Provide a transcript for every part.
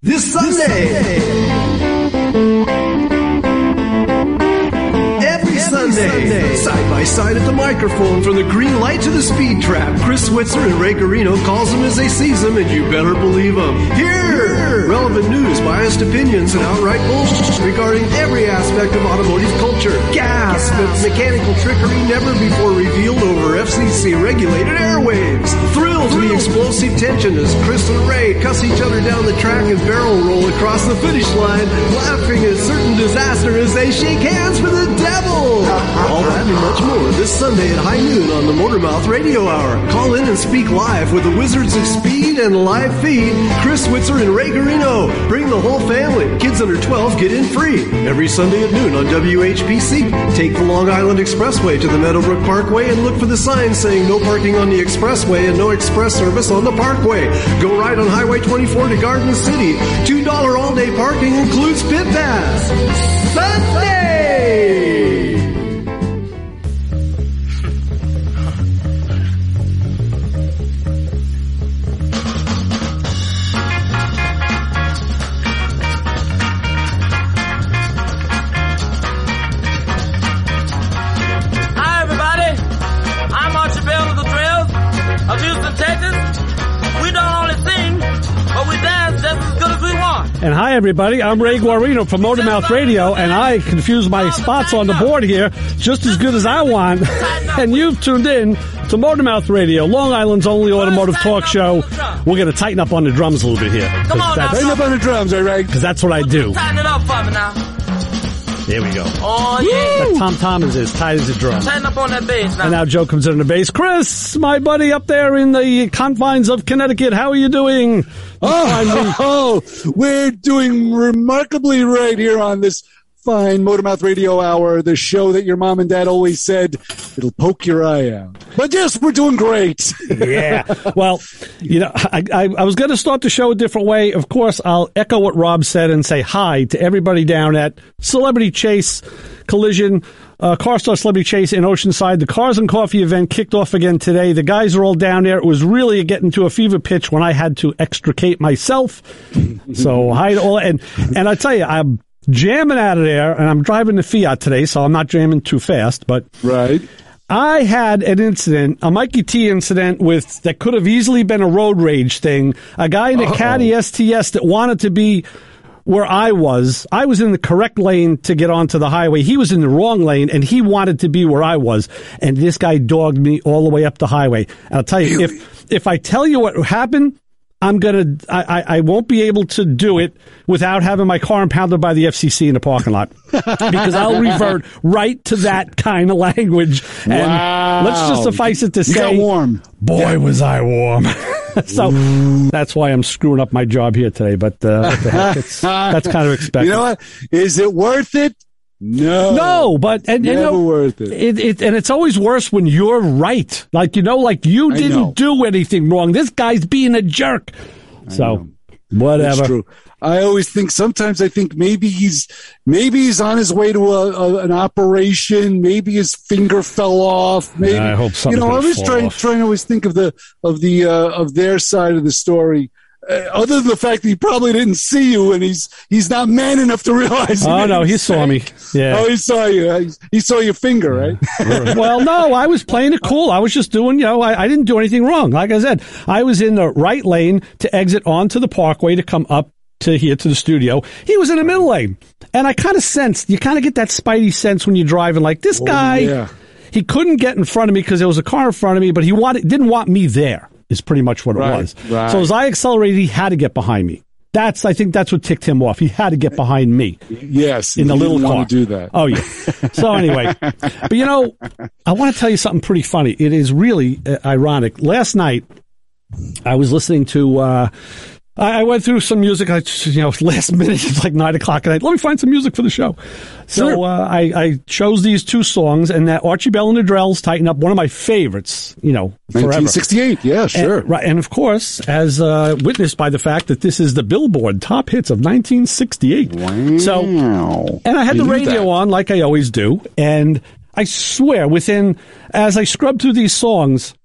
This Sunday. Every Sunday. Side by side at the microphone, from the green light to the speed trap, Chris Switzer and Ray Garino calls them as they sees them, and you better believe them. Here! Relevant news, biased opinions, and outright bullshit regarding every aspect of automotive culture. Gas, the mechanical trickery never before revealed over FCC-regulated airwaves. Thrill to the explosive tension as Chris and Ray cuss each other down the track and barrel roll across the finish line, laughing at certain disaster as they shake hands with the devil. All that and much more this Sunday at high noon on the Motormouth Radio Hour. Call in and speak live with the Wizards of Speed and live feed, Chris Switzer and Ray Garino. Bring the whole family. Kids under 12 get in free. Every Sunday at noon on WHPC. Take the Long Island Expressway to the Meadowbrook Parkway and look for the sign saying no parking on the expressway and no express service on the parkway. Go right on Highway 24 to Garden City. $2 all-day parking includes Pit Pass. Sunday! Of Houston, Texas. We don't only sing, but we dance just as good as we want. And hi, everybody. I'm Ray Guarino from Motormouth Radio, and I confuse my spots on the board here just as good as I want. And you've tuned in to Motormouth Radio, Long Island's only automotive talk show. We're going to tighten up on the drums a little bit here. Come on now. Tighten up on the drums, all right? Because that's what I do. Tighten it up for me now. There we go. Oh, yeah. That Tom Tom is as tight as a drum. Tighten up on that bass now. And now Joe comes in on the bass. Chris, my buddy up there in the confines of Connecticut, how are you doing? We're doing remarkably right here on this fine Motormouth Radio Hour, the show that your mom and dad always said, it'll poke your eye out. But yes, we're doing great. Yeah. Well, you know, I was going to start the show a different way. Of course, I'll echo what Rob said and say hi to everybody down at Celebrity Chase Collision, CarStar Celebrity Chase in Oceanside. The Cars and Coffee event kicked off again today. The guys are all down there. It was really getting to a fever pitch when I had to extricate myself. So hi to all. And I tell you, I'm jamming out of there, and I'm driving the Fiat today, so I'm not jamming too fast. But right. I had an incident, a Mikey T incident that could have easily been a road rage thing. A guy in a Caddy STS that wanted to be where I was. I was in the correct lane to get onto the highway. He was in the wrong lane, and he wanted to be where I was. And this guy dogged me all the way up the highway. And I'll tell you, if I tell you what happened, I won't be able to do it without having my car impounded by the FCC in the parking lot, because I'll revert right to that kind of language. And let's just suffice it to say, got warm. Boy, was I warm. So that's why I'm screwing up my job here today. But what the heck, that's kind of expected. You know what? Is it worth it? No, but never worth it. And it's always worse when you're right. Like, you didn't do anything wrong. This guy's being a jerk. So whatever. It's true. I always think, sometimes I think maybe he's on his way to an operation. Maybe his finger fell off. Maybe, I hope something. I was trying to always think of their side of the story. Other than the fact that he probably didn't see you, and he's not man enough to realize. Oh no, he saw me. Yeah. Oh, he saw you. He saw your finger, right? Well, no, I was playing it cool. I was just doing, I didn't do anything wrong. Like I said, I was in the right lane to exit onto the parkway to come up to here to the studio. He was in the middle lane, and I kind of sensed. You kind of get that spidey sense when you're driving. Like, this guy, yeah. He couldn't get in front of me because there was a car in front of me, but he didn't want me there. Is pretty much what it was. Right. So as I accelerated, he had to get behind me. I think that's what ticked him off. He had to get behind me. Yes. In the little car. Want to do that. Oh, yeah. So anyway, but I want to tell you something pretty funny. It is really ironic. Last night, I was listening to, I went through some music, last minute, it's like 9 o'clock at night. Let me find some music for the show. Sure. So I chose these two songs, and that Archie Bell and the Drells, Tighten Up, one of my favorites, forever. 1968, yeah, sure. And of course, as witnessed by the fact that this is the Billboard Top Hits of 1968. Wow. So, and I had the radio on like I always do, and I swear, as I scrubbed through these songs,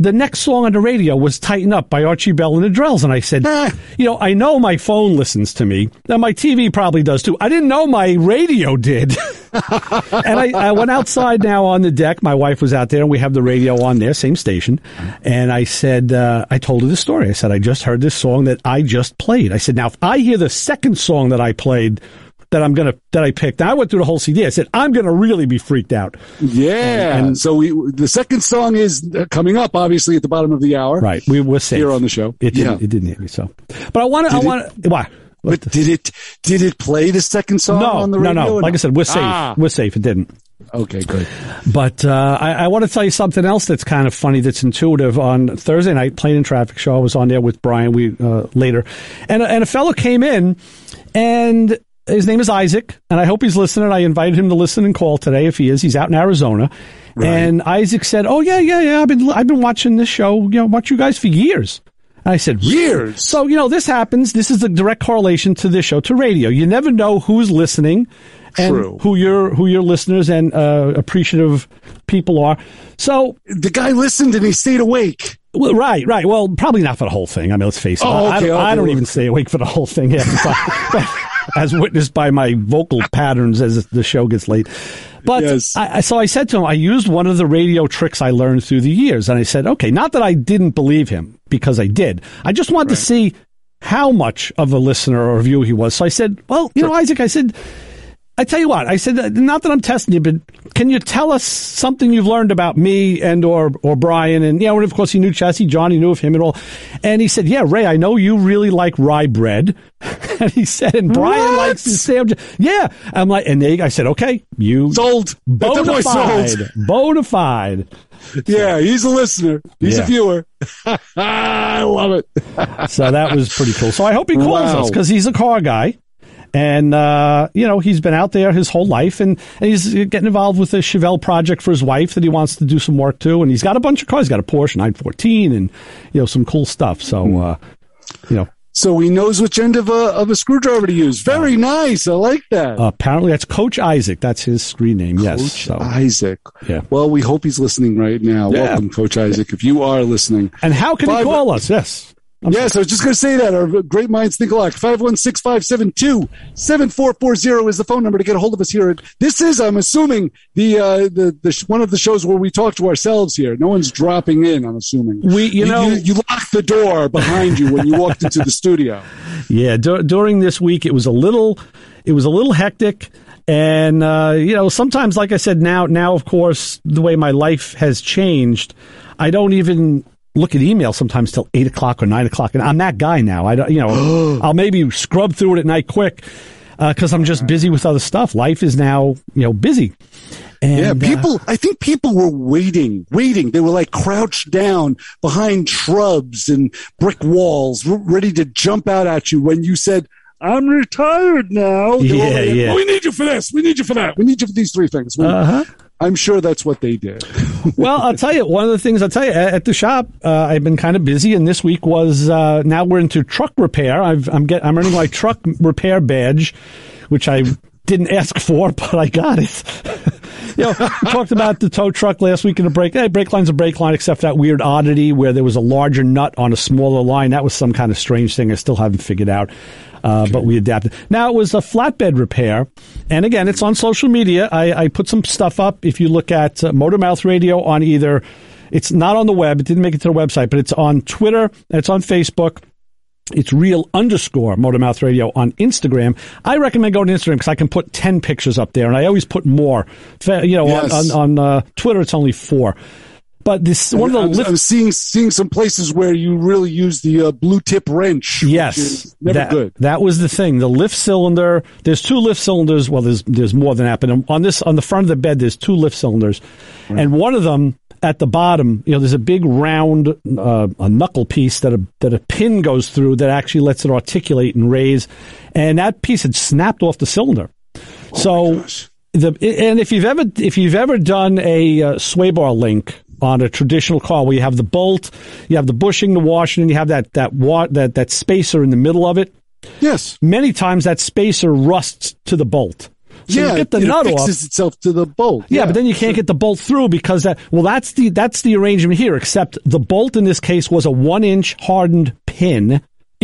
the next song on the radio was Tighten Up by Archie Bell and the Drells. And I said, I know my phone listens to me. And my TV probably does too. I didn't know my radio did. And I went outside now on the deck. My wife was out there, and we have the radio on there, same station. And I said, I told her the story. I said, I just heard this song that I just played. I said, now, if I hear the second song that I played that I picked. Now, I went through the whole CD. I said, I'm going to really be freaked out. Yeah. And so the second song is coming up, obviously, at the bottom of the hour. Right. We were safe here on the show. It didn't hit me. So, but why? But did it play the second song on the radio? No. Like I said, we're safe. We're safe. It didn't. Okay, good. But I want to tell you something else that's kind of funny, that's intuitive. On Thursday night, Plane and Traffic Show, I was on there with Brian later. And a fellow came in, and his name is Isaac, and I hope he's listening. I invited him to listen and call today if he is. He's out in Arizona. Right. And Isaac said, "Oh, yeah. I've been watching this show, watch you guys for years." And I said, "Years?" So, this happens. This is a direct correlation to this show, to radio. You never know who's listening and who your listeners and appreciative people are. So the guy listened and he stayed awake. Well, right. Well, probably not for the whole thing. I mean, let's face it. I don't even stay awake for the whole thing half the time, as witnessed by my vocal patterns as the show gets late. But yes. So I said to him, I used one of the radio tricks I learned through the years. And I said, okay, not that I didn't believe him, because I did. I just wanted to see how much of a listener or a viewer he was. So I said, well, Isaac, I tell you what, I said, not that I'm testing you, but can you tell us something you've learned about me and or Brian? And, and of course he knew Chessie, John, he knew of him and all. And he said, yeah, Ray, I know you really like rye bread. And he said, and Brian likes his sandwich. Yeah. I'm like, I said, okay, you sold. Bona fide. Yeah, he's a listener. He's a viewer. I love it. So that was pretty cool. So I hope he calls us, because he's a car guy. And, he's been out there his whole life, and he's getting involved with the Chevelle project for his wife that he wants to do some work to. And he's got a bunch of cars. He's got a Porsche 914 and, some cool stuff. So, So he knows which end of a screwdriver to use. Very nice. I like that. Apparently that's Coach Isaac. That's his screen name. Yes. Coach Isaac. Yeah. Well, we hope he's listening right now. Yeah. Welcome, Coach Isaac, if you are listening. And how can he call us? Yes. Yes, I was just going to say that. Our great minds think alike. 516-572-7440 is the phone number to get a hold of us here. This is, I'm assuming, the one of the shows where we talk to ourselves here. No one's dropping in, I'm assuming. You locked the door behind you when you walked into the studio. Yeah, during this week it was a little hectic. And, sometimes, like I said, now, of course, the way my life has changed, I don't even look at email sometimes till 8 o'clock or 9 o'clock. And I'm that guy now. I don't, I'll maybe scrub through it at night quick, because I'm just busy with other stuff. Life is now, busy. And, I think people were waiting. They were like crouched down behind shrubs and brick walls, ready to jump out at you when you said, I'm retired now. Yeah. Well, we need you for this. We need you for that. We need you for these three things. I'm sure that's what they did. Well, I'll tell you, one of the things at the shop, I've been kind of busy, and this week was, now we're into truck repair. I'm earning my truck repair badge, which I didn't ask for, but I got it. We talked about the tow truck last week in the break. Hey, brake line's a brake line, except that weird oddity where there was a larger nut on a smaller line. That was some kind of strange thing I still haven't figured out. But we adapted. Now, it was a flatbed repair. And again, it's on social media. I put some stuff up. If you look at Motormouth Radio on it's not on the web. It didn't make it to the website, but it's on Twitter. And it's on Facebook. It's real_Motormouth Radio on Instagram. I recommend going to Instagram because I can put 10 pictures up there. And I always put more. Yes. On Twitter, it's only 4. But this I'm seeing some places where you really use the blue tip wrench. Yes, never good. That was the thing. The lift cylinder. There's 2 lift cylinders. Well, there's more than that. But on the front of the bed, there's 2 lift cylinders, and one of them at the bottom. There's a big round a knuckle piece that a pin goes through that actually lets it articulate and raise, and that piece had snapped off the cylinder. And if you've ever done a sway bar link on a traditional car where you have the bolt, you have the bushing, the washing, and you have that spacer in the middle of it. Yes. Many times that spacer rusts to the bolt. So you get the nut off. It fixes itself to the bolt. Yeah, but then you can't get the bolt through because that's the arrangement here, except the bolt in this case was a 1-inch hardened pin,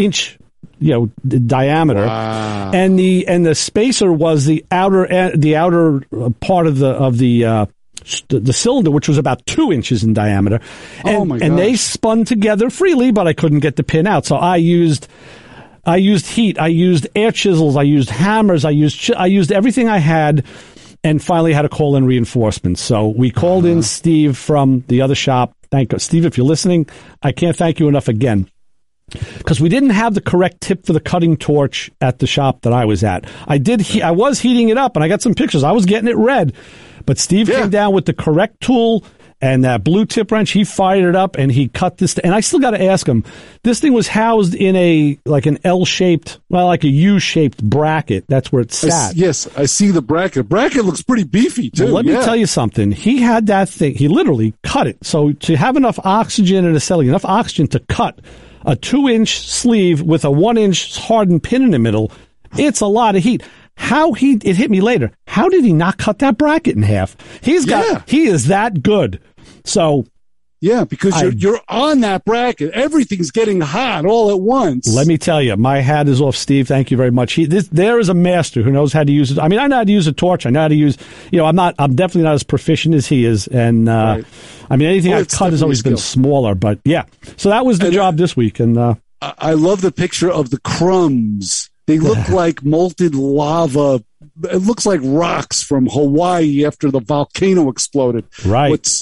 diameter. Wow. And the spacer was the outer part of the cylinder, which was about 2 inches in diameter. And they spun together freely, but I couldn't get the pin out. So I used heat, I used air chisels, I used hammers, I used everything I had, and finally had to call in reinforcements. So we called in Steve from the other shop. Thank you, Steve, if you're listening. I can't thank you enough again. Because we didn't have the correct tip for the cutting torch at the shop that I was at. I was heating it up, and I got some pictures. I was getting it red. But Steve came down with the correct tool and that blue tip wrench. He fired it up, and he cut this. And I still got to ask him, this thing was housed in an L-shaped, like a U-shaped bracket. That's where it sat. Yes, I see the bracket. Bracket looks pretty beefy, too. Well, let me tell you something. He had that thing. He literally cut it. So to have enough oxygen in a celly, enough oxygen to cut a 2-inch sleeve with a 1-inch hardened pin in the middle, it's a lot of heat. It hit me later. How did he not cut that bracket in half? He is that good. So yeah, because you're on that bracket. Everything's getting hot all at once. Let me tell you, my hat is off, Steve. Thank you very much. There is a master who knows how to use it. I mean, I know how to use a torch. I know how to use, I'm definitely not as proficient as he is. And, right. I mean, anything I've cut has always been smaller, but yeah. So that was the job this week. And, I love the picture of the crumbs. They look like molten lava. It looks like rocks from Hawaii after the volcano exploded. Right. What's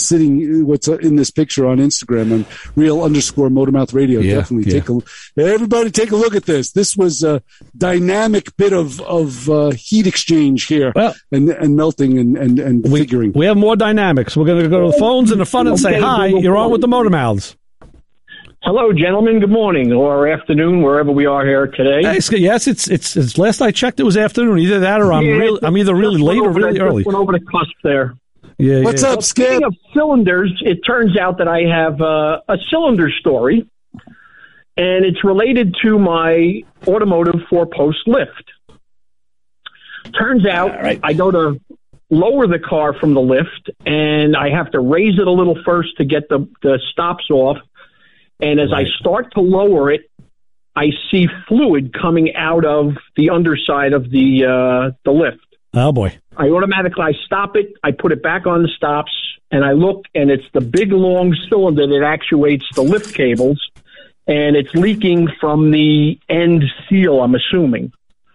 in this picture on Instagram and real_Motormouth Radio. Yeah, definitely everybody take a look at this. This was a dynamic bit of heat exchange here and melting and figuring. We have more dynamics. We're going to go to the phones in the front and say hi. You're on with the Motormouths. Hello, gentlemen. Good morning or afternoon, wherever we are here today. Yes, it's last I checked, it was afternoon. Either that or I'm either really late or really early. Went over the cusp there. Yeah. What's up, Skip? Speaking of cylinders, it turns out that I have a cylinder story, and it's related to my automotive 4-post lift. Turns out I go to lower the car from the lift, and I have to raise it a little first to get the stops off. And as I start to lower it, I see fluid coming out of the underside of the lift. Oh, boy. I stop it, I put it back on the stops, and I look, and it's the big, long cylinder that actuates the lift cables, and it's leaking from the end seal, I'm assuming.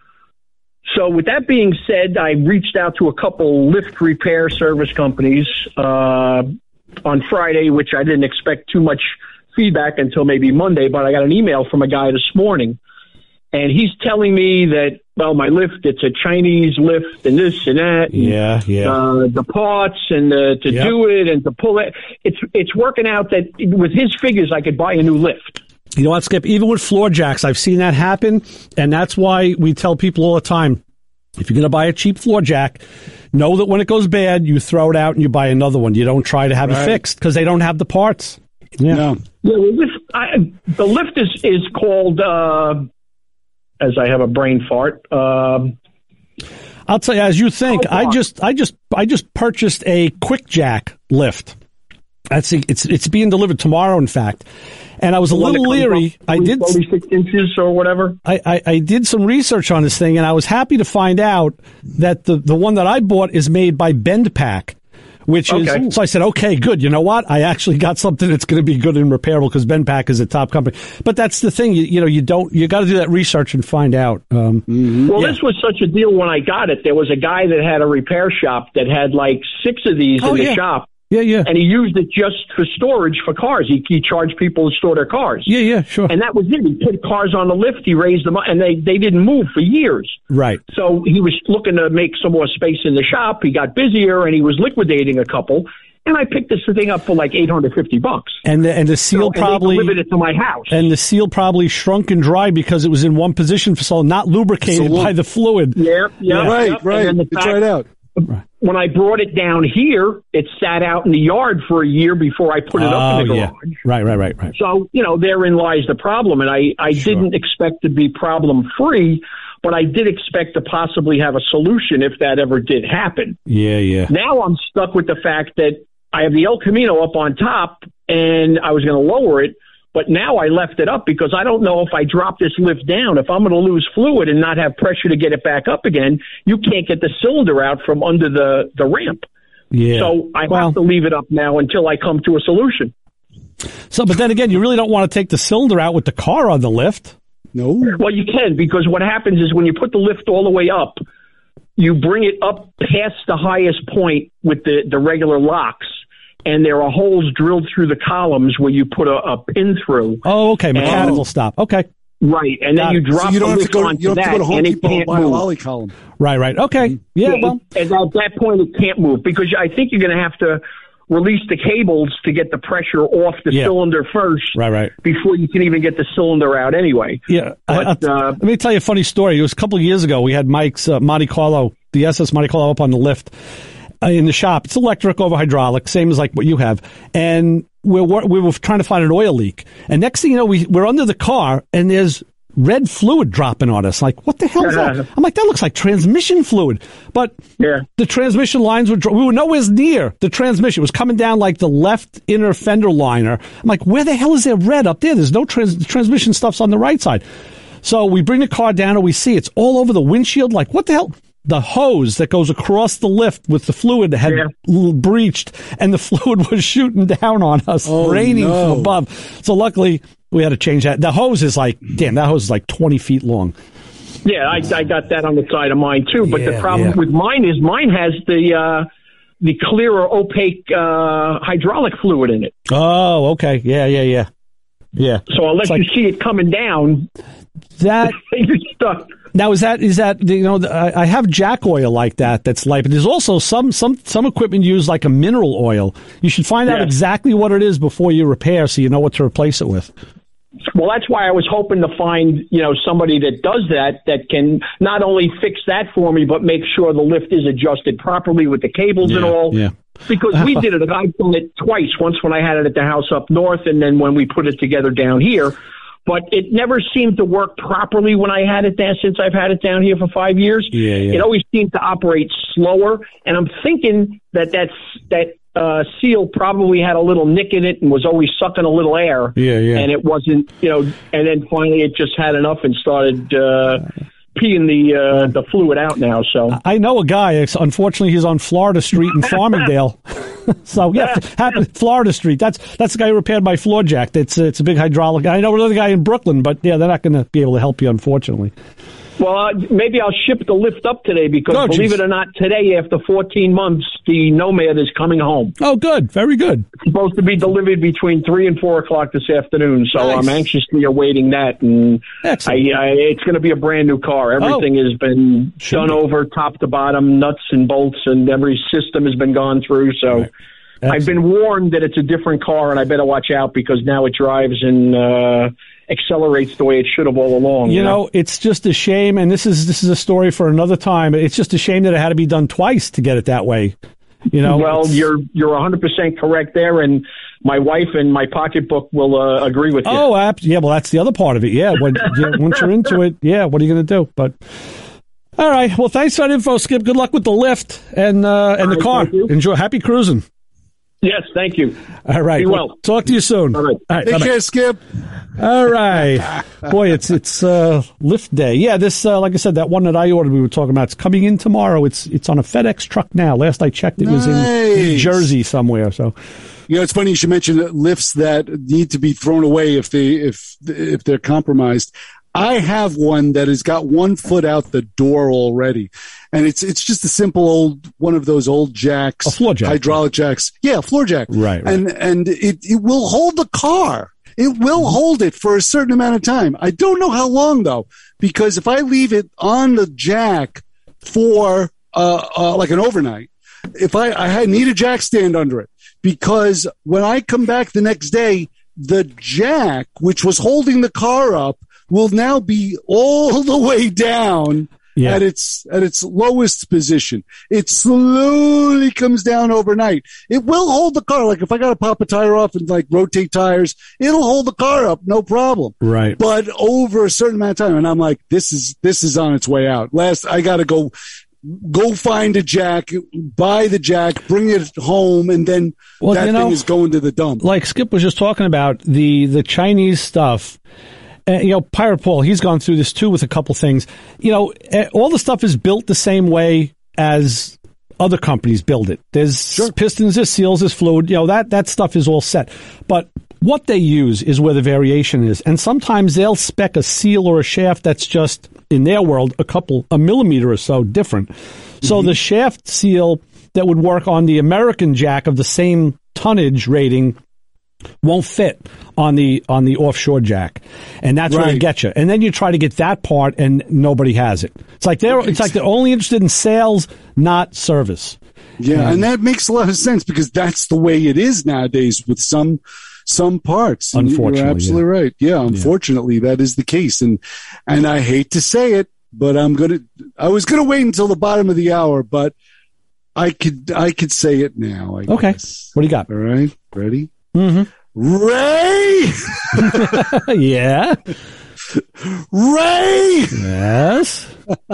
So with that being said, I reached out to a couple lift repair service companies on Friday, which I didn't expect too much feedback until maybe Monday, but I got an email from a guy this morning, and he's telling me that, my lift, it's a Chinese lift and this and that. Yeah. The parts and do it and to pull it. It's working out that with his figures, I could buy a new lift. You know what, Skip? Even with floor jacks, I've seen that happen, and that's why we tell people all the time, if you're going to buy a cheap floor jack, know that when it goes bad, you throw it out and you buy another one. You don't try to have it fixed because they don't have the parts. Yeah. No. Yeah, the lift is called, as I have a brain fart. I'll tell you, as you think, I just purchased a quick jack lift. It's being delivered tomorrow, in fact. And I was a little leery. I did 36 inches or whatever. I did some research on this thing, and I was happy to find out that the one that I bought is made by BendPak. So I said, okay, good. You know what? I actually got something that's going to be good and repairable because BendPak is a top company. But that's the thing, you got to do that research and find out. This was such a deal when I got it. There was a guy that had a repair shop that had like 6 of these in the shop. Yeah. And he used it just for storage for cars. He charged people to store their cars. Yeah, sure. And that was it. He put cars on the lift. He raised them up, and they didn't move for years. Right. So he was looking to make some more space in the shop. He got busier, and he was liquidating a couple. And I picked this thing up for like $850. And the seal probably delivered it to my house. And the seal probably shrunk and dry because it was in one position for so long, not lubricated by the fluid. Yeah. Right. It's right out. When I brought it down here, it sat out in the yard for a year before I put it up in the garage. Right. So, therein lies the problem. And I didn't expect to be problem free, but I did expect to possibly have a solution if that ever did happen. Yeah. Now I'm stuck with the fact that I have the El Camino up on top, and I was going to lower it, but now I left it up because I don't know if I drop this lift down, if I'm going to lose fluid and not have pressure to get it back up again, you can't get the cylinder out from under the ramp. Yeah. So I have to leave it up now until I come to a solution. So, but then again, you really don't want to take the cylinder out with the car on the lift. No. Well, you can, because what happens is when you put the lift all the way up, you bring it up past the highest point with the regular locks, and there are holes drilled through the columns where you put a pin through. Oh, okay, mechanical stop. Okay. Right, and then you drop the lift onto that, and it can't move. Column. Right. Okay. Yeah, well. And at that point, it can't move, because I think you're going to have to release the cables to get the pressure off the cylinder first, right, before you can even get the cylinder out anyway. Yeah. But, let me tell you a funny story. It was a couple of years ago. We had Mike's Monte Carlo, the SS Monte Carlo, up on the lift in the shop. It's electric over hydraulic, same as like what you have. And we were trying to find an oil leak. And next thing you know, we're under the car, and there's red fluid dropping on us. Like, what the hell is that? I'm like, that looks like transmission fluid. But the transmission lines we were nowhere near the transmission. It was coming down like the left inner fender liner. I'm like, where the hell is there red up there? There's no transmission stuff's on the right side. So we bring the car down, and we see it's all over the windshield. Like, what the hell? The hose that goes across the lift with the fluid had breached, and the fluid was shooting down on us, raining from above. So luckily, we had to change that. The hose is like, that hose is like 20 feet long. Yeah, I got that on the side of mine too. But the problem with mine is mine has the clear or opaque hydraulic fluid in it. Oh, okay. Yeah. So unless you see it coming down, that you're stuck. Now, is that I have jack oil like that that's light, but there's also some equipment use like a mineral oil. You should find out exactly what it is before you repair, so you know what to replace it with. Well, that's why I was hoping to find, somebody that does that can not only fix that for me, but make sure the lift is adjusted properly with the cables and all. Yeah. Because we did it. I've done it twice. Once when I had it at the house up north, and then when we put it together down here. But it never seemed to work properly when I had it there since I've had it down here for 5 years. Yeah. It always seemed to operate slower. And I'm thinking that seal probably had a little nick in it and was always sucking a little air. Yeah. And it wasn't, and then finally it just had enough and started peeing the fluid out now. So I know a guy. Unfortunately, he's on Florida Street in Farmingdale. So Florida Street. That's the guy who repaired my floor jack. It's a big hydraulic. I know another guy in Brooklyn, but they're not going to be able to help you, unfortunately. Well, maybe I'll ship the lift up today because, believe it or not, today after 14 months, the Nomad is coming home. Oh, good, very good. It's supposed to be delivered between 3 and 4 o'clock this afternoon, so nice. I'm anxiously awaiting that. And it's going to be a brand new car. Everything has been done over top to bottom, nuts and bolts, and every system has been gone through. So. Right. I've been warned that it's a different car, and I better watch out because now it drives and accelerates the way it should have all along. You know, it's just a shame, and this is a story for another time. It's just a shame that it had to be done twice to get it that way. Well, you're 100% correct there, and my wife and my pocketbook will agree with you. Oh, yeah. Well, that's the other part of it. Yeah, once you're into it, what are you going to do? But. All right. Well, thanks for that info, Skip. Good luck with the lift and the car. Enjoy. Happy cruising. Yes, thank you. All right. Be well. Talk to you soon. All right. Take care, Skip. All right. Boy, it's lift day. Yeah, this like I said, that one that I ordered we were talking about, it's coming in tomorrow. It's on a FedEx truck now. Last I checked, it was in New Jersey somewhere. So, it's funny you should mention lifts that need to be thrown away if they're compromised. I have one that has got 1 foot out the door already. And it's just a simple one of those old jacks. A floor jack. Hydraulic jacks. Yeah, floor jack. Right. And it will hold the car. It will hold it for a certain amount of time. I don't know how long, though, because if I leave it on the jack for like an overnight, if I need a jack stand under it, because when I come back the next day, the jack, which was holding the car up, will now be all the way down at its lowest position. It slowly comes down overnight. It will hold the car. Like if I got to pop a tire off and like rotate tires, it'll hold the car up, no problem. Right. But over a certain amount of time, and I'm like, this is on its way out. I got to go find a jack, buy the jack, bring it home, and then thing is going to the dump. Like Skip was just talking about the Chinese stuff. Pirate Paul, he's gone through this too with a couple things. All the stuff is built the same way as other companies build it. There's pistons, there's seals, there's fluid. That stuff is all set. But what they use is where the variation is. And sometimes they'll spec a seal or a shaft that's just, in their world, a millimeter or so different. So the shaft seal that would work on the American jack of the same tonnage rating won't fit on the offshore jack, and that's where they get you. And then you try to get that part, and nobody has it. It's like they're only interested in sales, not service. Yeah, and that makes a lot of sense because that's the way it is nowadays with some parts. Unfortunately, you're absolutely right. Yeah, unfortunately, that is the case, and I hate to say it, but I was gonna wait until the bottom of the hour, but I could say it now. I guess. What do you got? All right, ready? Mm-hmm. Ray! Yeah? Ray! Yes?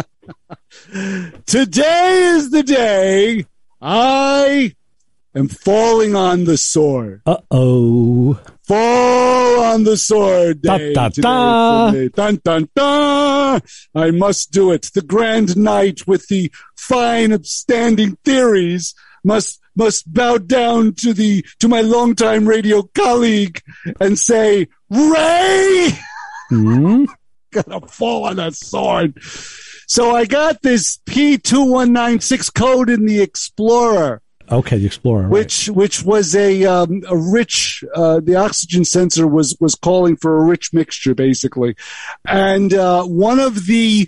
Today is the day I am falling on the sword. Uh-oh. Fall on the sword day. Da, da, da. Dun, dun, dun. I must do it. The Grand Knight with the fine upstanding theories must bow down to my longtime radio colleague and say, Ray! Gotta fall on that sword. So I got this P2196 code in the Explorer. Okay, the Explorer. Which was a rich, the oxygen sensor was calling for a rich mixture, basically. And, one of the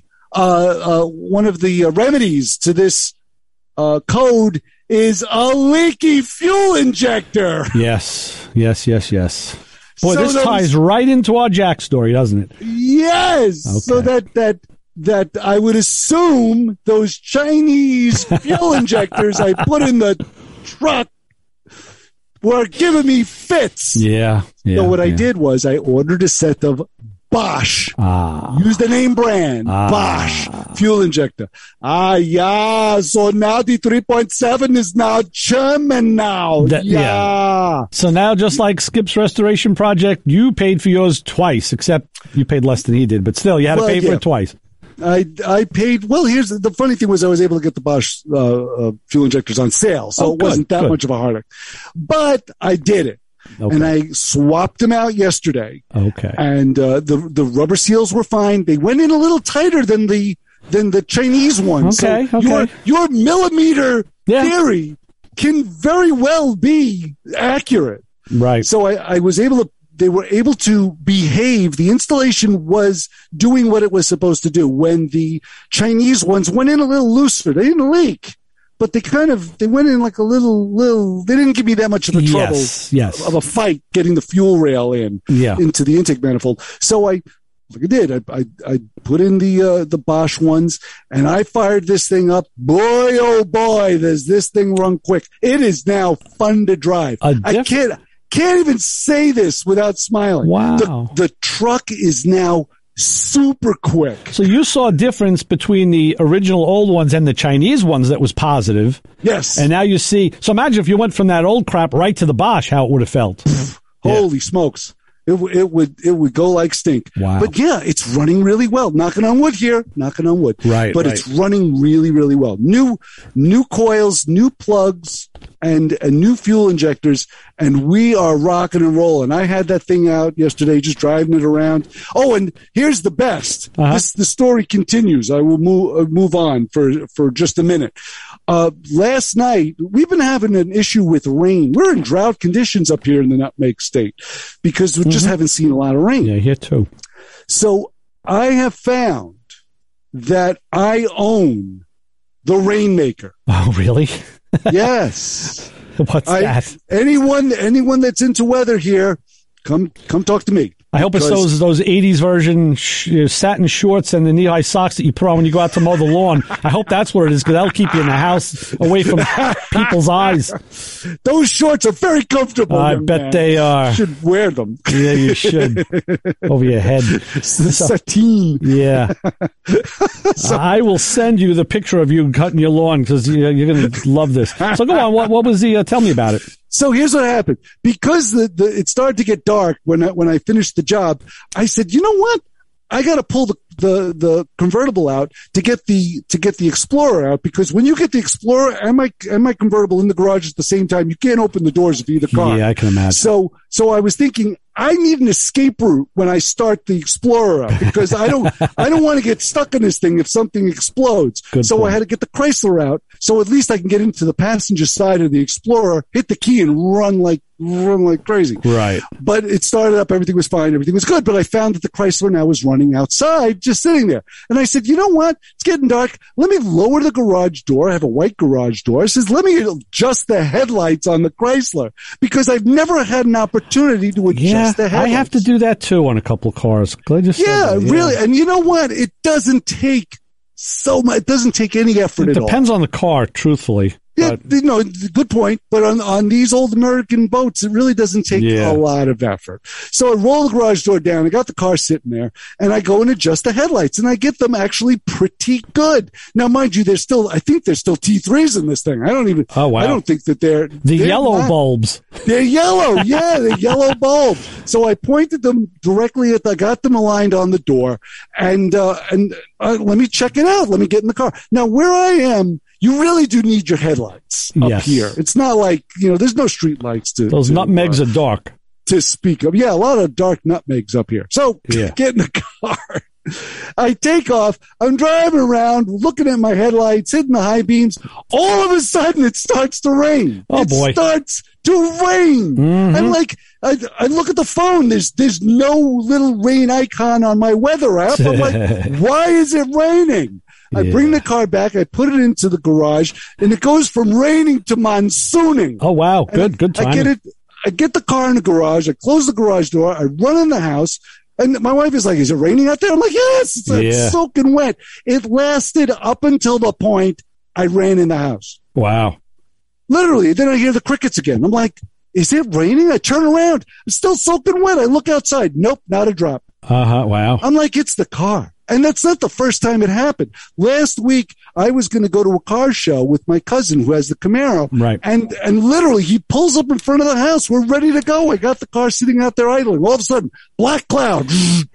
remedies to this, code is a leaky fuel injector. Yes. Boy, So this ties right into our Jack story, doesn't it? Yes. Okay. So that I would assume those Chinese fuel injectors I put in the truck were giving me fits. Yeah. So what I did was I ordered a set of Bosch. Use the name brand. Bosch fuel injector. So now the 3.7 is now German now. So now, just like Skip's restoration project, you paid for yours twice, except you paid less than he did, but still, you had to pay for it twice. I paid. Well, here's the funny thing was I was able to get the Bosch fuel injectors on sale, so it wasn't that much of a heartache. But I did it. Okay. And I swapped them out yesterday. Okay. And the rubber seals were fine. They went in a little tighter than the Chinese ones. Okay. So your millimeter theory can very well be accurate. Right. So I was able to. They were able to behave. The installation was doing what it was supposed to do. When the Chinese ones went in a little looser, they didn't leak. But they went in like a little, they didn't give me that much of a trouble of a fight getting the fuel rail into the intake manifold. So I put in the Bosch ones and I fired this thing up. Boy, oh boy, does this thing run quick. It is now fun to drive. I can't even say this without smiling. Wow. The truck is now super quick. So you saw a difference between the original old ones and the Chinese ones that was positive. Yes. And now you see. So imagine if you went from that old crap right to the Bosch, how it would have felt. Holy smokes. It would go like stink. Wow. But yeah, it's running really well. Knocking on wood here. Knocking on wood. Right. But it's running really, really well. New coils, new plugs, and new fuel injectors, and we are rocking and rolling. I had that thing out yesterday, just driving it around. Oh, and here's the best. The story continues. I will move on for just a minute. Last night, we've been having an issue with rain. We're in drought conditions up here in the Nutmeg State because we just haven't seen a lot of rain. Yeah, here too. So I have found that I own the Rainmaker. Oh, really? Yes. What's that? Anyone that's into weather here, come talk to me. I hope it's those 80s version satin shorts and the knee-high socks that you put on when you go out to mow the lawn. I hope that's what it is, because that'll keep you in the house away from people's eyes. Those shorts are very comfortable. I bet they are. You should wear them. Yeah, you should. Over your head. Sateen. Yeah. I will send you the picture of you cutting your lawn, because you're going to love this. So go on. What was the? Tell me about it. So here's what happened. Because it started to get dark when I finished the job, I said, you know what? I got to pull the convertible out to get the Explorer out, because when you get the Explorer and my convertible in the garage at the same time, you can't open the doors of either car. Yeah, I can imagine. So I was thinking, I need an escape route when I start the Explorer up, because I don't want to get stuck in this thing if something explodes. Good so point. I had to get the Chrysler out, so at least I can get into the passenger side of the Explorer, hit the key, and run like crazy. Right. But it started up, everything was fine, everything was good, but I found that the Chrysler now was running outside, just sitting there. And I said, you know what? It's getting dark. Let me lower the garage door. I have a white garage door. I says, let me adjust the headlights on the Chrysler, because I've never had an opportunity to adjust the headlights. I have to do that too on a couple of cars. Really. And you know what? It doesn't take so much. It doesn't take any effort at all. It depends on the car, truthfully. Yeah, good point. But on these old American boats, it really doesn't take a lot of effort. So I roll the garage door down. I got the car sitting there, and I go and adjust the headlights, and I get them actually pretty good. Now, mind you, I think there's still T3s in this thing. Oh, wow. I don't think that they're yellow bulbs. They're yellow. Yeah, they're yellow bulbs. So I pointed them directly I got them aligned on the door, and let me check it out. Let me get in the car. Now, where I am, you really do need your headlights up here. It's not like, there's no street lights Those nutmegs are dark. To speak of. Yeah, a lot of dark nutmegs up here. So, get in the car. I take off. I'm driving around, looking at my headlights, hitting the high beams. All of a sudden, it starts to rain. Boy. It starts to rain. Mm-hmm. And I look at the phone. There's no little rain icon on my weather app. I'm like, why is it raining? I bring the car back, I put it into the garage, and it goes from raining to monsooning. Oh, wow. Good timing. I get the car in the garage, I close the garage door, I run in the house, and my wife is like, is it raining out there? I'm like, yes, it's soaking wet. It lasted up until the point I ran in the house. Wow. Literally. Then I hear the crickets again. I'm like, is it raining? I turn around. It's still soaking wet. I look outside. Nope, not a drop. Wow. I'm like, it's the car. And that's not the first time it happened. Last week, I was going to go to a car show with my cousin who has the Camaro. Right. And literally, he pulls up in front of the house. We're ready to go. I got the car sitting out there idling. All of a sudden, black cloud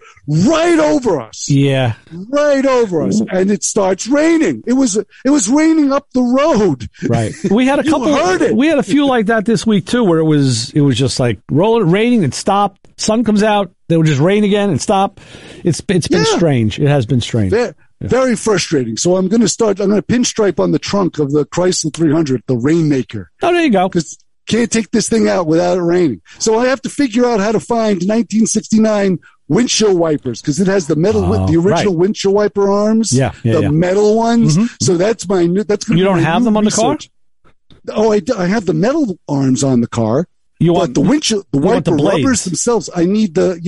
right over us. Yeah. Right over us. And it starts raining. It was raining up the road. Right. We had we had a few like that this week too, where it was just like raining and stopped. Sun comes out, they would just rain again and stop. It's been strange. It has been strange. Very frustrating. So I'm going to pinstripe on the trunk of the Chrysler 300, the Rainmaker. Oh, there you go. Because can't take this thing out without it raining. So I have to figure out how to find 1969 windshield wipers, because it has the metal, the original windshield wiper arms, the metal ones. Mm-hmm. So that's my new. That's going. You don't have them on the car? Oh, I have the metal arms on the car. You want the windshield, the wiper rubbers themselves. I need the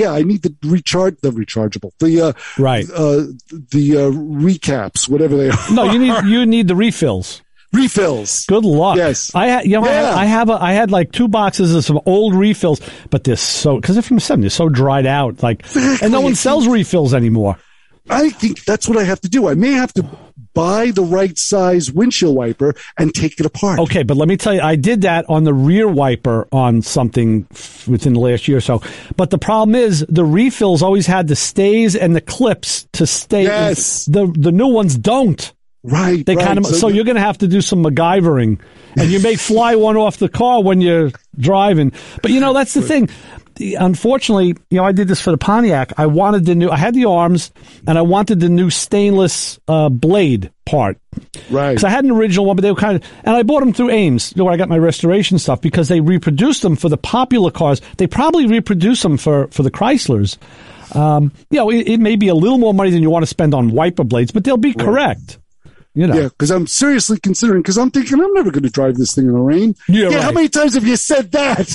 rechargeable, the recaps, whatever they are. No, you need the refills. Refills. Good luck. Yes. I had like 2 boxes of some old refills, but because they're from the 70s, they're so dried out. And no one sells refills anymore. I think that's what I have to do. I may have to buy the right size windshield wiper and take it apart. Okay, but let me tell you, I did that on the rear wiper on something within the last year or so. But the problem is the refills always had the stays and the clips to stay. Yes. The new ones don't. Right. They kind of so you're going to have to do some MacGyvering, and you may fly one off the car when you're driving. But that's the thing. Unfortunately, I did this for the Pontiac. I had the arms, and I wanted the new stainless blade part. Right. Because I had an original one, but they were and I bought them through Ames, where I got my restoration stuff, because they reproduced them for the popular cars. They probably reproduce them for the Chryslers. It may be a little more money than you want to spend on wiper blades, but they'll be correct. You know. Yeah, because I'm seriously considering, because I'm thinking I'm never going to drive this thing in the rain. Yeah, right. How many times have you said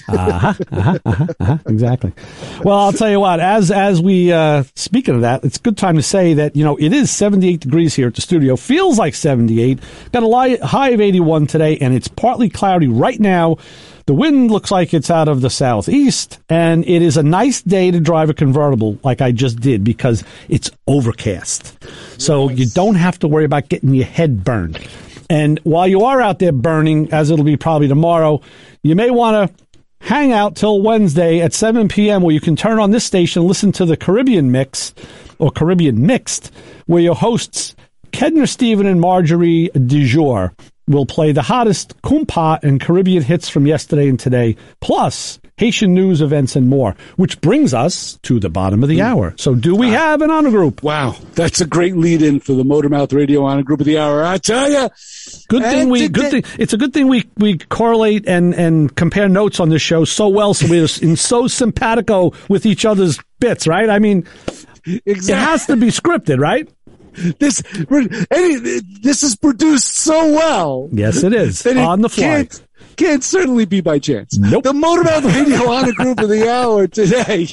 that? Exactly. Well, I'll tell you what, as we, speaking of that, it's a good time to say that, it is 78 degrees here at the studio. Feels like 78. Got a high of 81 today, and it's partly cloudy right now. The wind looks like it's out of the southeast, and it is a nice day to drive a convertible like I just did because it's overcast. So you don't have to worry about getting your head burned. And while you are out there burning, as it'll be probably tomorrow, you may want to hang out till Wednesday at 7 p.m. where you can turn on this station and listen to the Caribbean Mix, or Caribbean Mixed, where your hosts, Kedner Stephen and Marjorie DeJour, will play the hottest Kumpa and Caribbean hits from yesterday and today, plus Haitian news, events, and more, which brings us to the bottom of the hour. So do we have an honor group? Wow, that's a great lead-in for the Motormouth Radio honor group of the hour. I tell you. It's a good thing we correlate and compare notes on this show so well, so we're so simpatico with each other's bits, right? I mean, It has to be scripted, right? This is produced so well. Yes, it is. On the fly. Can't certainly be by chance. Nope. The Motormouth Radio honor group of the hour today.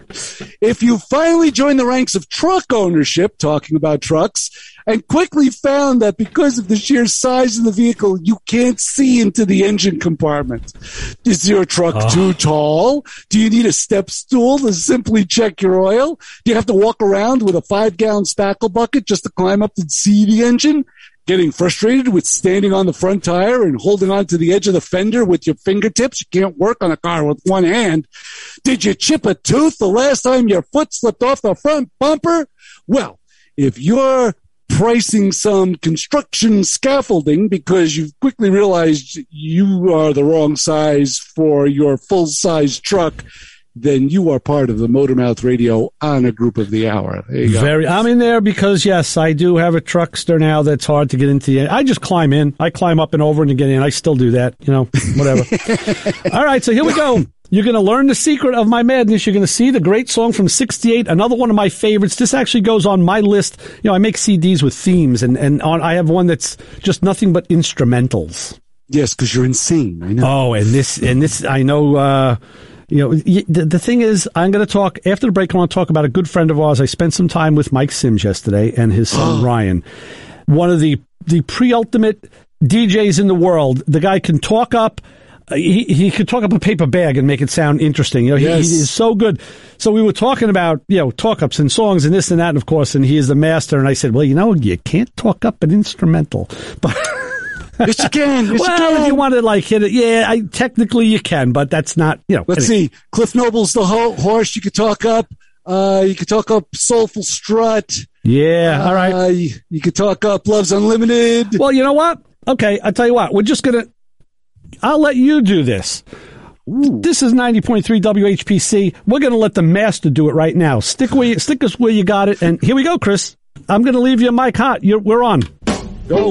If you finally joined the ranks of truck ownership, talking about trucks, and quickly found that because of the sheer size of the vehicle, you can't see into the engine compartment. Is your truck too tall? Do you need a step stool to simply check your oil? Do you have to walk around with a 5-gallon spackle bucket just to climb up and see the engine? Getting frustrated with standing on the front tire and holding on to the edge of the fender with your fingertips? You can't work on a car with one hand. Did you chip a tooth the last time your foot slipped off the front bumper? Well, if you're pricing some construction scaffolding because you've quickly realized you are the wrong size for your full-size truck, then you are part of the Motormouth Radio honor group of the hour. There you go. I'm in there because, yes, I do have a truckster now that's hard to get into. I just climb in. I climb up and over and get in. I still do that, whatever. All right, so here we go. You're going to learn the secret of my madness. You're going to see the great song from 68, another one of my favorites. This actually goes on my list. I make CDs with themes, and I have one that's just nothing but instrumentals. Yes, because you're insane. I know. Oh, and this, I know, the thing is, I'm going to talk, after the break, I want to talk about a good friend of ours. I spent some time with Mike Sims yesterday and his son, Ryan. One of the pre-ultimate DJs in the world. The guy can talk up. He could talk up a paper bag and make it sound interesting. He is so good. So we were talking about, talk-ups and songs and this and that, and of course, and he is the master. And I said, well, you can't talk up an instrumental. But yes, you can. Yes, well, you can. If you want to hit it, technically you can, but that's not, Let's see. Cliff Noble's The Horse. You could talk up. You could talk up Soulful Strut. Yeah, all right. You could talk up Love's Unlimited. Well, you know what? Okay, I'll tell you what. We're just I'll let you do this. Ooh. This is 90.3 WHPC. We're going to let the master do it right now. Stick us where you got it. And here we go, Chris. I'm going to leave your mic hot. We're on. Go.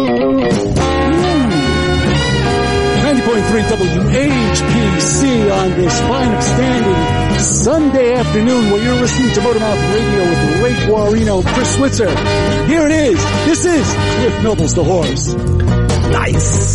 90.3 WHPC on this fine, upstanding Sunday afternoon where you're listening to Motormouth Radio with Ray Guarino and Chris Switzer. Here it is. This is Cliff Noble's The Horse. Nice.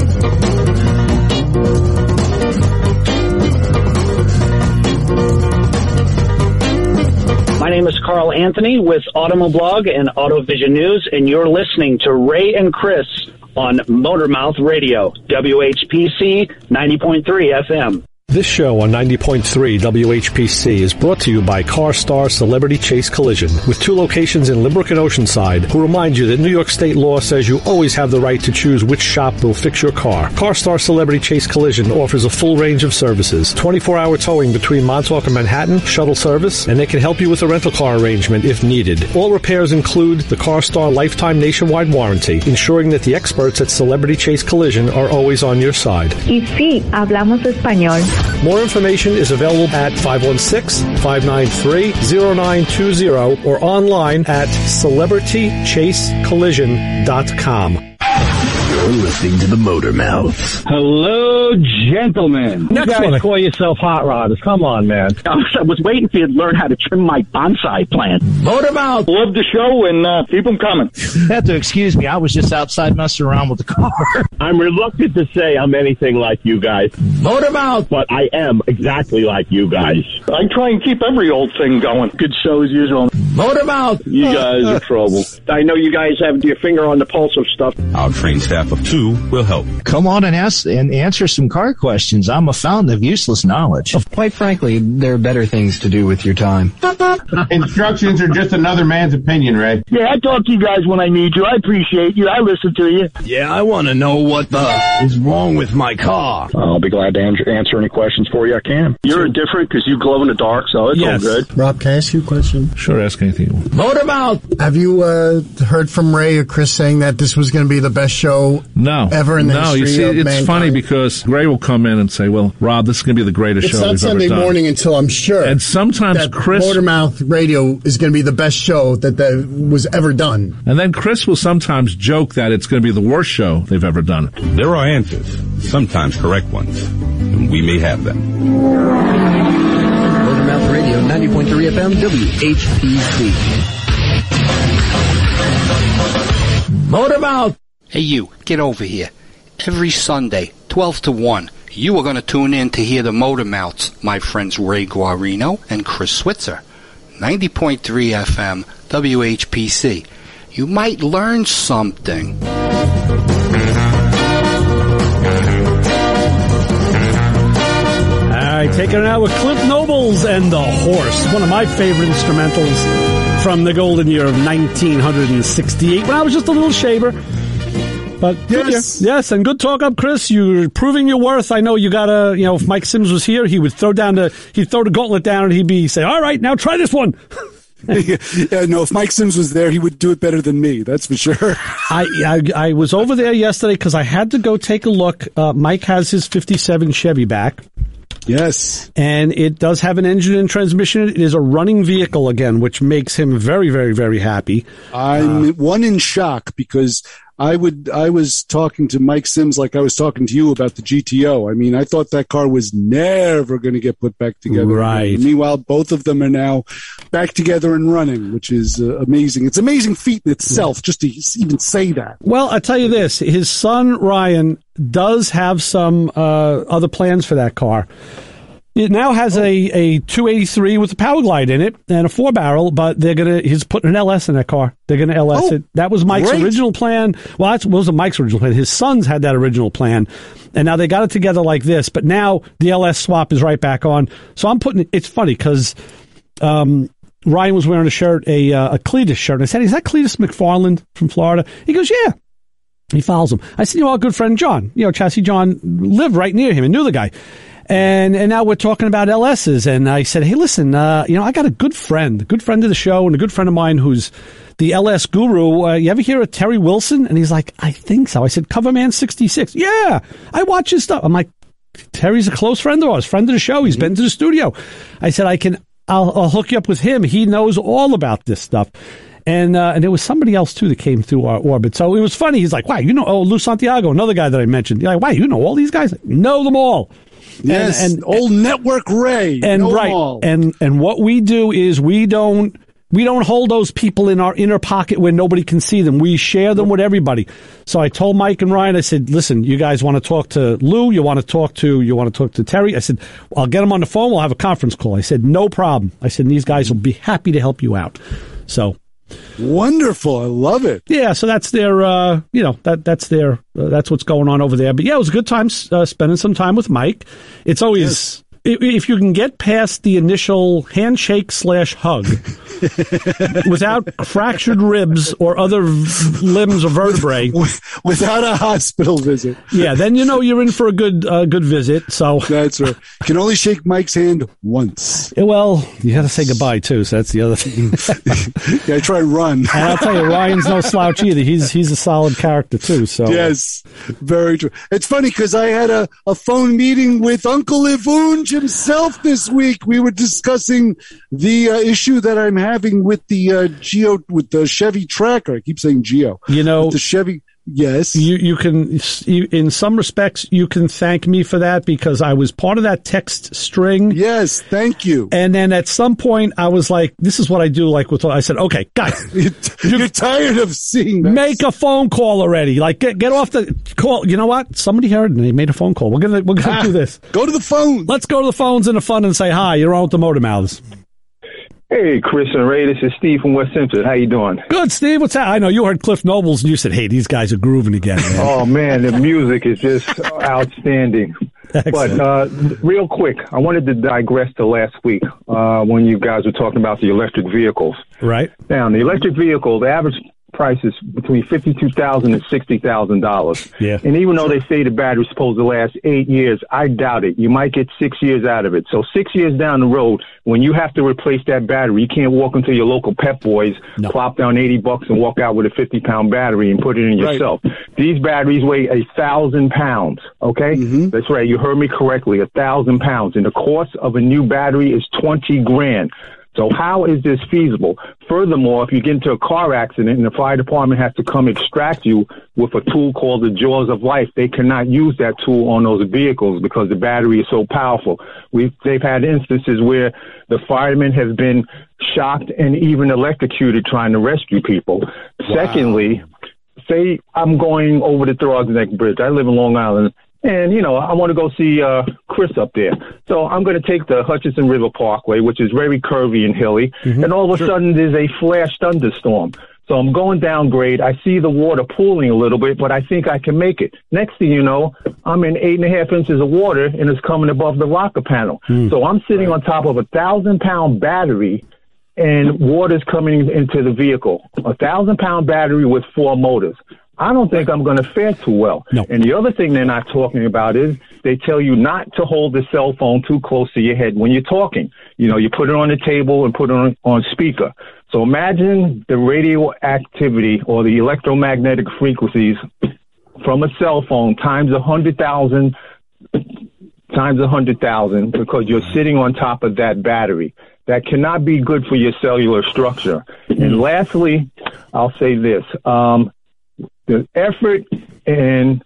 My name is Carl Anthony with Automoblog and AutoVision News, and you're listening to Ray and Chris on Motormouth Radio, WHPC 90.3 FM. This show on 90.3 WHPC is brought to you by CarStar Celebrity Chase Collision, with 2 locations in Limerick and Oceanside, who remind you that New York State law says you always have the right to choose which shop will fix your car. CarStar Celebrity Chase Collision offers a full range of services, 24-hour towing between Montauk and Manhattan, shuttle service, and they can help you with a rental car arrangement if needed. All repairs include the CarStar Lifetime Nationwide Warranty, ensuring that the experts at Celebrity Chase Collision are always on your side. Y sí, hablamos español. More information is available at 516-593-0920 or online at celebritychasecollision.com. You're listening to the Motor Mouths. Hello, gentlemen. You guys call yourself hot rodders. Come on, man. I was waiting for you to learn how to trim my bonsai plant. Motor Mouth. Love the show and keep them coming. You have to excuse me. I was just outside messing around with the car. I'm reluctant to say I'm anything like you guys. Motor Mouth. But I am exactly like you guys. I try and keep every old thing going. Good show as usual. Motor Mouth. You guys are trouble. I know you guys have your finger on the pulse of stuff. Our trained staff of 2 will help. Come on and ask and answer some car questions. I'm a fountain of useless knowledge. Quite frankly, there are better things to do with your time. Instructions are just another man's opinion, Ray. Yeah, I talk to you guys when I need you. I appreciate you. I listen to you. Yeah, I want to know what is wrong with my car. I'll be glad to answer any questions for you I can. You're different because you glow in the dark, so it's all good. Rob, can I ask you a question? Sure, ask anything you want. Motor Mouth. Have you heard from Ray or Chris saying that this was going to be the best show ever in the history you see, of it's mankind? funny because Ray will come in and say, well, Rob, this is going to be the greatest show we've ever done. It's not Sunday morning until I'm sure. And sometimes that Chris... Motormouth Radio is going to be the best show that was ever done. And then Chris will sometimes joke that it's going to be the worst show they've ever done. There are answers, sometimes correct ones, and we may have them. Motormouth Radio, 90.3 FM, WHPC. Motormouth. Hey, you, get over here. Every Sunday, 12 to 1, you are going to tune in to hear the Motor Mouths, my friends Ray Guarino and Chris Switzer. 90.3 FM, WHPC. You might learn something. All right, taking it out with Cliff Nobles and The Horse, one of my favorite instrumentals from the golden year of 1968, when I was just a little shaver. But yes, and good talk up, Chris. You're proving your worth. I know you gotta, if Mike Sims was here, he would throw the gauntlet down and he'd say, all right, now try this one. If Mike Sims was there, he would do it better than me. That's for sure. I was over there yesterday because I had to go take a look. Mike has his 57 Chevy back. Yes. And it does have an engine and transmission. It is a running vehicle again, which makes him very, very, very happy. I'm in shock because I was talking to Mike Sims like I was talking to you about the GTO. I mean, I thought that car was never going to get put back together. Right. Meanwhile, both of them are now back together and running, which is amazing. It's an amazing feat in itself just to even say that. Well, I tell you this, his son Ryan does have some other plans for that car. It now has a 283 with a Power Glide in it and a 4-barrel, but he's putting an LS in that car. They're going to LS it. That was Mike's original plan. Well, that wasn't Mike's original plan. His sons had that original plan, and now they got it together like this, but now the LS swap is right back on. So it's funny because Ryan was wearing a shirt, a Cletus shirt, and I said, is that Cletus McFarland from Florida? He goes, yeah. He follows him. I said, our good friend John, Chassis John lived right near him and knew the guy. And now we're talking about LSs. And I said, hey, listen, I got a good friend of the show and a good friend of mine who's the LS guru. You ever hear of Terry Wilson? And he's like, I think so. I said, Coverman 66. Yeah, I watch his stuff. I'm like, Terry's a close friend of ours, friend of the show. He's been to the studio. I said, I'll hook you up with him. He knows all about this stuff. And there was somebody else, too, that came through our orbit. So it was funny. He's like, wow, Lou Santiago, another guy that I mentioned. You're like, wow, you know all these guys? Know them all. Yes, and old Network Ray. And and what we do is we don't hold those people in our inner pocket where nobody can see them. We share them with everybody. So I told Mike and Ryan, I said, listen, you guys want to talk to Lou, you want to talk to Terry? I said, I'll get them on the phone, we'll have a conference call. I said, no problem. I said, these guys will be happy to help you out. So wonderful. I love it. Yeah, so that's their, that's what's going on over there. But yeah, it was a good time spending some time with Mike. It's always, if you can get past the initial handshake/hug without fractured ribs or other limbs or vertebrae, without a hospital visit, yeah, then you're in for a good visit. So that's right. You can only shake Mike's hand once. Well, you got to say goodbye too. So that's the other thing. Yeah, I try to run. And I'll tell you, Ryan's no slouch either. He's a solid character too. So yes, very true. It's funny because I had a phone meeting with Uncle Ivunj himself this week. We were discussing the issue that I'm having with the with the Chevy Tracker. I keep saying Geo. With the Chevy. Yes. You can, in some respects, you can thank me for that because I was part of that text string. Yes, thank you. And then at some point, I was like, this is what I do. Like with, I said, okay, guys. You're tired of seeing that. Make a phone call already. Like, get off the call. You know what? Somebody heard and they made a phone call. We're gonna do this. Go to the phone. Let's go to the phones in the fun and say hi. You're on with the Motor Mouths. Hey, Chris and Ray, this is Steve from West Central. How you doing? Good, Steve. What's that? I know you heard Cliff Nobles and you said, hey, these guys are grooving again, man. Oh, man, the music is just outstanding. Excellent. But real quick, I wanted to digress to last week when you guys were talking about the electric vehicles. Right. Now, the electric vehicle, the average price is between $52,000 and $60,000. Yeah. And even though they say the battery's supposed to last 8 years, I doubt it. You might get 6 years out of it. So 6 years down the road, when you have to replace that battery, you can't walk into your local Pep Boys, plop down $80 and walk out with a 50-pound battery and put it in yourself. These batteries weigh 1,000 pounds. Okay, That's right. You heard me correctly. 1,000 pounds, and the cost of a new battery is $20,000. So how is this feasible? Furthermore, if you get into a car accident and the fire department has to come extract you with a tool called the Jaws of Life, they cannot use that tool on those vehicles because the battery is so powerful. They've had instances where the firemen have been shocked and even electrocuted trying to rescue people. Wow. Secondly, say I'm going over the Throgs Neck Bridge. I live in Long Island. And, I want to go see Chris up there. So I'm going to take the Hutchinson River Parkway, which is very curvy and hilly. And all of a sudden there's a flash thunderstorm. So I'm going down grade. I see the water pooling a little bit, but I think I can make it. Next thing you know, I'm in 8.5 inches of water and it's coming above the rocker panel. So I'm sitting on top of a 1,000-pound battery and water's coming into the vehicle. A 1,000-pound battery with 4 motors. I don't think I'm going to fare too well. No. And the other thing they're not talking about is they tell you not to hold the cell phone too close to your head when you're talking. You put it on the table and put it on speaker. So imagine the radioactivity or the electromagnetic frequencies from a cell phone times 100,000 because you're sitting on top of that battery. That cannot be good for your cellular structure. And lastly, I'll say this. The effort and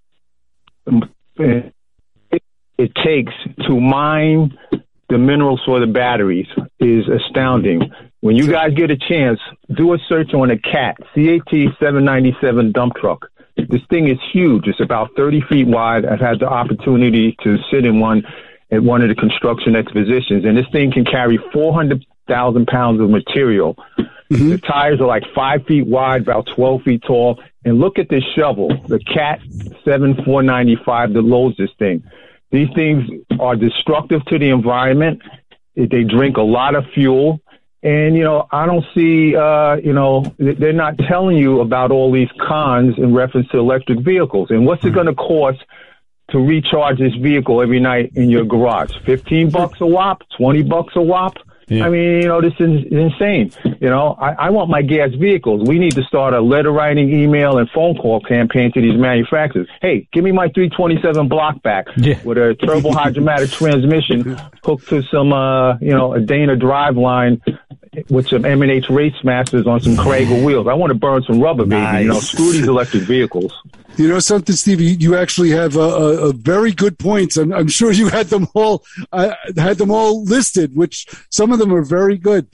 it takes to mine the minerals for the batteries is astounding. When you guys get a chance, do a search on a CAT 797 dump truck. This thing is huge. It's about 30 feet wide. I've had the opportunity to sit in one at one of the construction expositions, and this thing can carry 400,000 pounds of material. The tires are like 5 feet wide, about 12 feet tall. And look at this shovel, the CAT 7495 that loads this thing. These things are destructive to the environment. They drink a lot of fuel. And, I don't see, they're not telling you about all these cons in reference to electric vehicles. And what's it going to cost to recharge this vehicle every night in your garage? $15 a whop, $20 a whop? Yeah. I mean, this is insane. I want my gas vehicles. We need to start a letter writing, email, and phone call campaign to these manufacturers. Hey, give me my 327 block back with a turbo hydromatic transmission hooked to some, a Dana driveline with some M&H Race Masters on some Krager wheels. I want to burn some rubber, baby. Screw these electric vehicles. You know something, Steve? You actually have a very good points. I'm sure you had them all listed, which some of them are very good.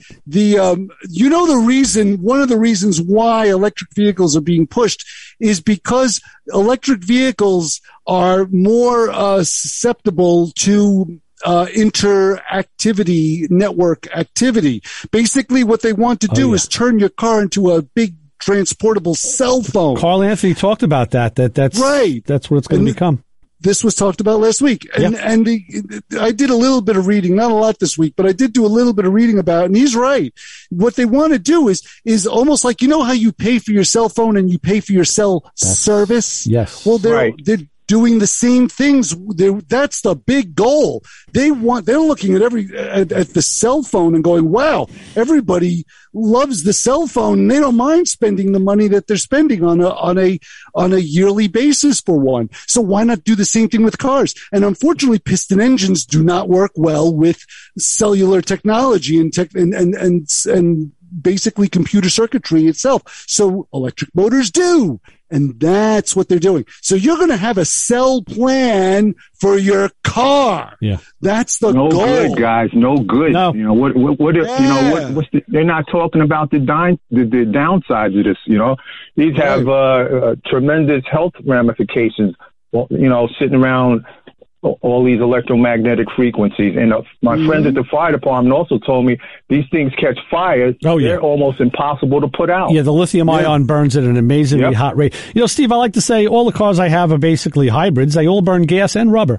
One of the reasons why electric vehicles are being pushed is because electric vehicles are more susceptible to interactivity, network activity. Basically, what they want to do is turn your car into a big transportable cell phone. Carl Anthony talked about that. That's right. That's what it's going to become. This was talked about last week. And I did a little bit of reading, not a lot this week, but I did do a little bit of reading about it. And he's right. What they want to do is almost like, how you pay for your cell phone and you pay for your cell service? Yes. Well, they're doing the same things. That's the big goal. They're looking at at the cell phone and going, wow, everybody loves the cell phone. And they don't mind spending the money that they're spending on a yearly basis for one. So why not do the same thing with cars? And unfortunately, piston engines do not work well with cellular technology and basically computer circuitry itself. So electric motors do. And that's what they're doing. So you're going to have a cell plan for your car. Yeah. That's the goal. No good, guys. No good. No. You know, they're not talking about the downsides of this, you know. These have tremendous health ramifications, you know, sitting around all these electromagnetic frequencies. And my friends at the fire department also told me these things catch fire. Oh, yeah. They're almost impossible to put out. Yeah, the lithium ion burns at an amazingly hot rate. You know, Steve, I like to say all the cars I have are basically hybrids. They all burn gas and rubber.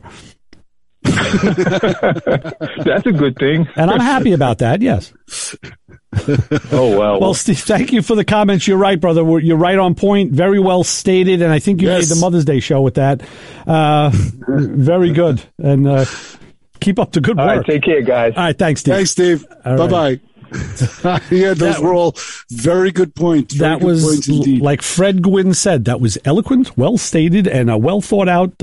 That's a good thing. And I'm happy about that, yes. Oh, well. Well, Steve, thank you for the comments. You're right, brother. You're right on point. Very well stated. And I think you made the Mother's Day show with that. Very good. And keep up the good work. All right, take care, guys. All right, thanks, Steve. Thanks, Steve. Bye-bye. Yeah, those were all very good points. That was, like Fred Gwynn said, that was eloquent, well stated, and a well thought out,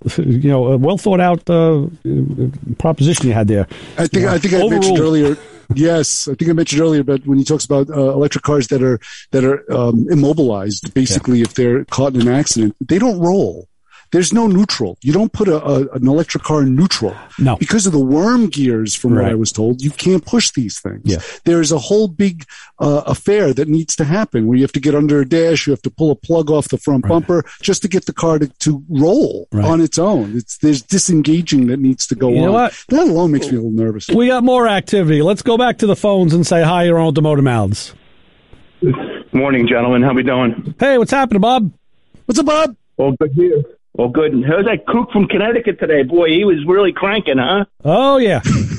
proposition you had there. I think I mentioned earlier. Yes, I think I mentioned earlier, but when he talks about electric cars that are immobilized, basically, if they're caught in an accident, they don't roll. There's no neutral. You don't put an electric car in neutral. No. Because of the worm gears, from what I was told, you can't push these things. Yeah. There's a whole big affair that needs to happen where you have to get under a dash, you have to pull a plug off the front bumper just to get the car to roll on its own. There's disengaging that needs to go on. You know what? That alone makes me a little nervous. We got more activity. Let's go back to the phones and say hi. You're on the Motor Mouths. Morning, gentlemen. How we doing? Hey, what's happening, Bob? What's up, Bob? All good here. Well, good. And here's that kook from Connecticut today. Boy, he was really cranking, huh? Oh, yeah.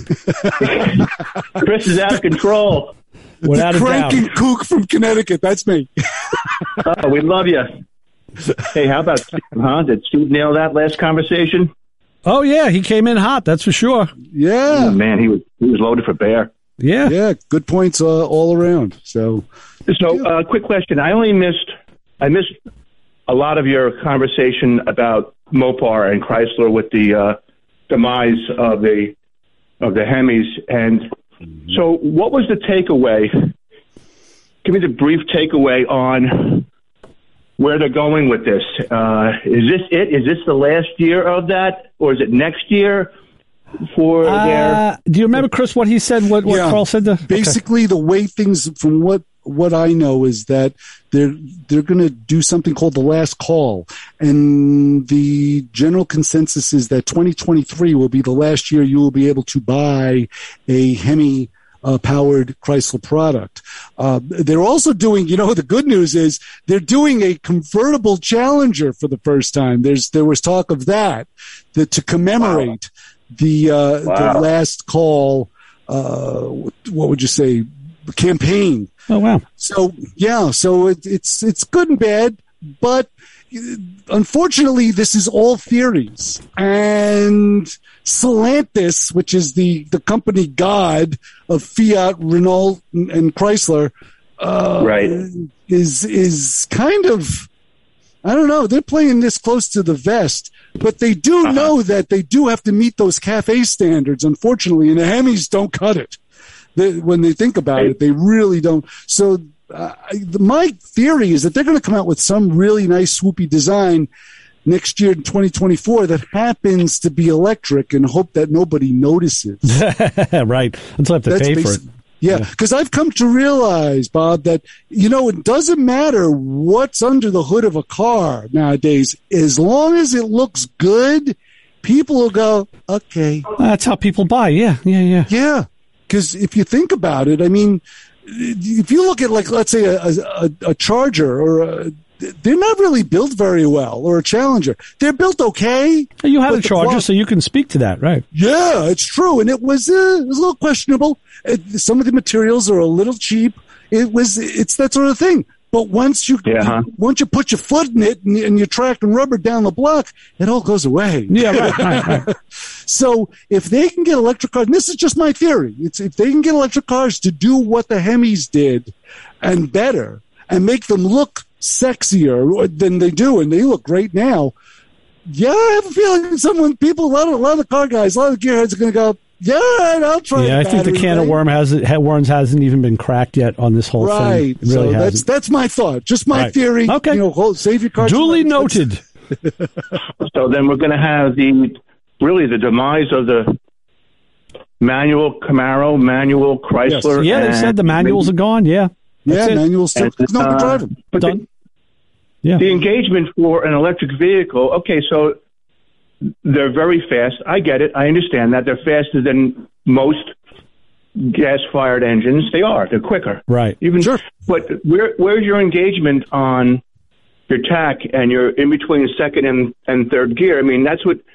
Chris is out of control. Without the cranking kook from Connecticut. That's me. Oh, we love you. Hey, how about Steve, huh? Did Steve nail that last conversation? Oh, yeah. He came in hot, that's for sure. Yeah. Oh, man, he was loaded for bear. Yeah. Yeah, good points all around. So quick question. I missed a lot of your conversation about Mopar and Chrysler with the demise of the Hemis. And so what was the takeaway? Give me the brief takeaway on where they're going with this. Is this it? Is this the last year of that? Or is it next year for their... Do you remember, Chris, what he said, what Carl said? Basically, the way things, from what I know, is that they're going to do something called the last call, and the general consensus is that 2023 will be the last year you will be able to buy a Hemi powered Chrysler product. They're also doing, the good news is they're doing a convertible Challenger for the first time. There was talk of that to commemorate the last call. What would you say? Campaign. Oh wow! So it's good and bad, but unfortunately, this is all theories. And Stellantis, which is the company god of Fiat, Renault, and Chrysler, is kind of, I don't know. They're playing this close to the vest, but they do know that they do have to meet those CAFE standards. Unfortunately, and the Hemis don't cut it. When they think about it, they really don't. So my theory is that they're going to come out with some really nice swoopy design next year in 2024 that happens to be electric and hope that nobody notices. Right. Until I have to pay for it. Yeah, because I've come to realize, Bob, that, it doesn't matter what's under the hood of a car nowadays. As long as it looks good, people will go, okay. That's how people buy. Yeah. Yeah. Because if you think about it, I mean, if you look at, like, let's say a Charger or they're not really built very well, or a Challenger. They're built okay. You have a Charger, so you can speak to that, right? Yeah, it's true. And it was a little questionable. Some of the materials are a little cheap. It's that sort of thing. But once you put your foot in it and you're tracking rubber down the block, it all goes away. Yeah, right. So if they can get electric cars, and this is just my theory, if they can get electric cars to do what the Hemis did and better and make them look sexier than they do, and they look great now, I have a feeling a lot of the car guys, a lot of the gearheads are going to go, Yeah, I'll try. Yeah, I think the can of worms hasn't even been cracked yet on this whole thing. Right. It really hasn't. That's my thought. Just my theory. Okay. Save your cards. Duly noted. So then we're going to have the demise of the manual Camaro, manual Chrysler. Yes. Yeah, they said the manuals are gone. Yeah. Manuals still no one driving. Done. The engagement for an electric vehicle. Okay, so they're very fast. I get it. I understand that they're faster than most gas-fired engines. They're quicker. Right. Sure. But where's your engagement on your tack and your in between second and third gear? I mean, that's what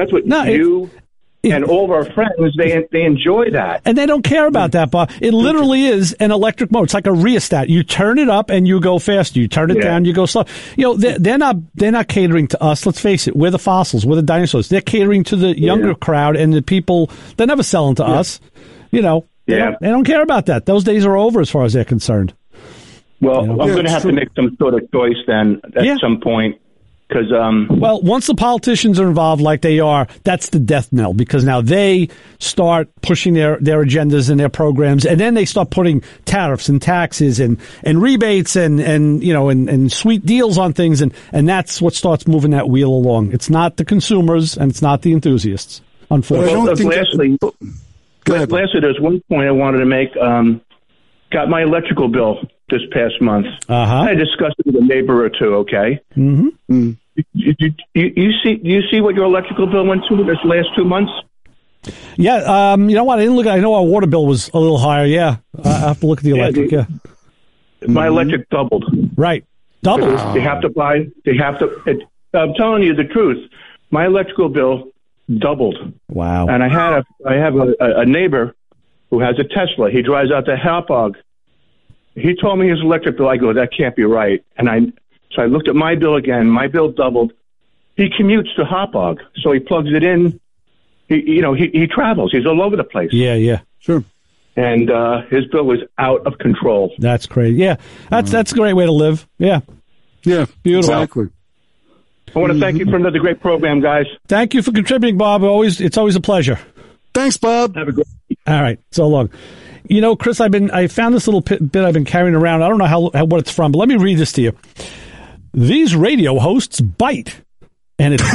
and all of our friends, they enjoy that. And they don't care about that, Bob. It literally is an electric motor. It's like a rheostat. You turn it up and you go faster. You turn it down, you go slow. They're not catering to us. Let's face it. We're the fossils. We're the dinosaurs. They're catering to the younger crowd and the people. They're never selling to us. They don't care about that. Those days are over as far as they're concerned. Well, I'm going to have to make some sort of choice then at some point. Because once the politicians are involved like they are, that's the death knell, because now they start pushing their agendas and their programs, and then they start putting tariffs and taxes and rebates and sweet deals on things, and that's what starts moving that wheel along. It's not the consumers and it's not the enthusiasts, unfortunately. Lastly, there's one point I wanted to make. Got my electrical bill this past month. I discussed it with a neighbor or two, okay? Mm-hmm. You see what your electrical bill went to this last 2 months? Yeah, you know what? I didn't look. I know our water bill was a little higher. Yeah, I have to look at the electric. My electric doubled. Right, doubled. They have to buy. I'm telling you the truth. My electrical bill doubled. Wow. And I have a neighbor who has a Tesla. He drives out to Hauppauge. He told me his electric bill. I go, that can't be right. So I looked at my bill again. My bill doubled. He commutes to Hauppauge, so he plugs it in. He travels. He's all over the place. Yeah, sure. And his bill was out of control. That's crazy. Yeah, that's a great way to live. Yeah, beautiful. Exactly. I want to thank you for another great program, guys. Thank you for contributing, Bob. It's always a pleasure. Thanks, Bob. Have a great week. All right, so long. Chris, I found this little bit I've been carrying around. I don't know what it's from, but let me read this to you. These radio hosts bite. And it's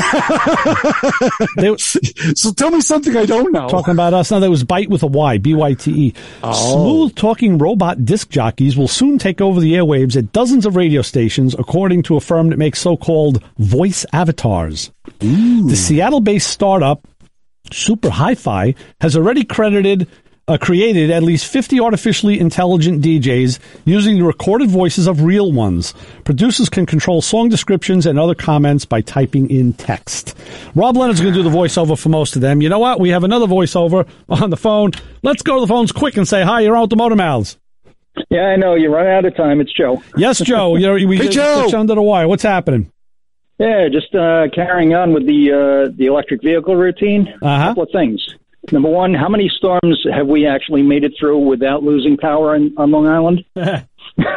so tell me something I don't know. Talking about us. Now, that was Byte with a Y, B-Y-T-E. Smooth-talking robot disc jockeys will soon take over the airwaves at dozens of radio stations, according to a firm that makes so-called voice avatars. The Seattle-based startup, Super Hi-Fi, has already created at least 50 artificially intelligent DJs using the recorded voices of real ones. Producers can control song descriptions and other comments by typing in text. Rob Leonard's going to do the voiceover for most of them. You know what? We have another voiceover on the phone. Let's go to the phones quick and say hi. You're on with the Motor Mouths. Yeah, I know. You run out of time. It's Joe. Yes, Joe. We hey, Joe. Switch under the wire. What's happening? Yeah, just carrying on with the electric vehicle routine. A couple of things. Number one, how many storms have we actually made it through without losing power on Long Island? And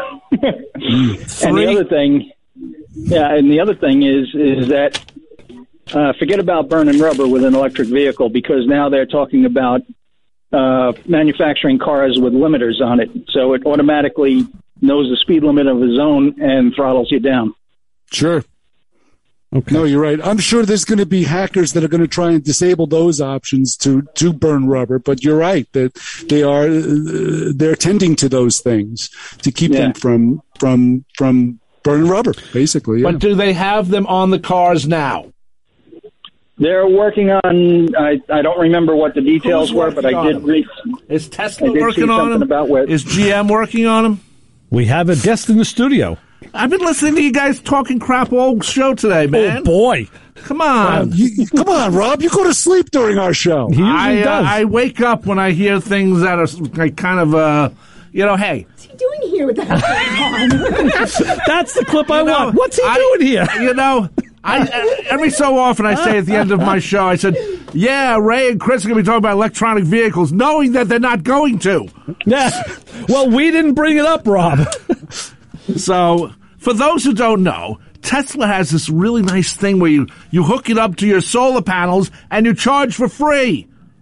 the other thing is that forget about burning rubber with an electric vehicle, because now they're talking about manufacturing cars with limiters on it, so it automatically knows the speed limit of the zone and throttles you down. Sure. Okay. No, you're right. I'm sure there's going to be hackers that are going to try and disable those options to burn rubber. But you're right that they're tending to those things to keep them from burning rubber, basically. Yeah. But do they have them on the cars now? They're working on. I don't remember what the details were, but I did read. Is Tesla working on them? Is GM working on them? We have a guest in the studio. I've been listening to you guys talking crap all show today, man. Oh, boy. Come on. Come on, Rob. You go to sleep during our show. He usually does. I wake up when I hear things that are like kind of, hey. What's he doing here with that going on? That's the clip I want. What's he doing here? Every so often I say at the end of my show, I said, yeah, Ray and Chris are going to be talking about electronic vehicles, knowing that they're not going to. Yeah. Well, we didn't bring it up, Rob. So, for those who don't know, Tesla has this really nice thing where you hook it up to your solar panels and you charge for free.